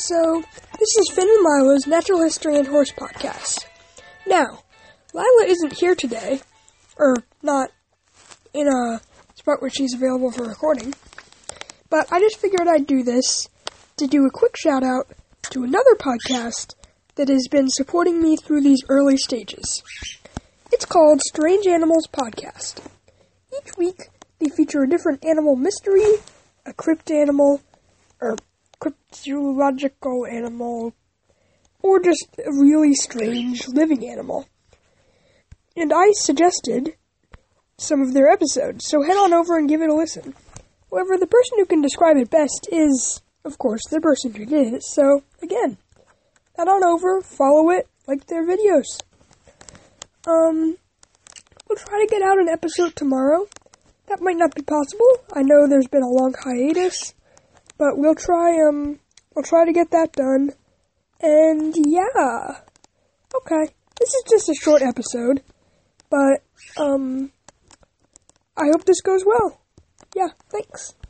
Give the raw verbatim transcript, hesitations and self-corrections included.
So, this is Finn and Lila's Natural History and Horse Podcast. Now, Lila isn't here today, or not in a spot where she's available for recording, but I just figured I'd do this to do a quick shout out to another podcast that has been supporting me through these early stages. It's called Strange Animals Podcast. Each week, they feature a different animal mystery, a crypt animal, or cryptological animal, or just a really strange living animal. And I suggested some of their episodes, so head on over and give it a listen. However, the person who can describe it best is, of course, the person who did it, so, again, head on over, follow it, like their videos. Um, we'll try to get out an episode tomorrow. That might not be possible. I know there's been a long hiatus, but we'll try, um, we'll try to get that done. And, yeah. Okay. This is just a short episode, but, um, I hope this goes well. Yeah, thanks.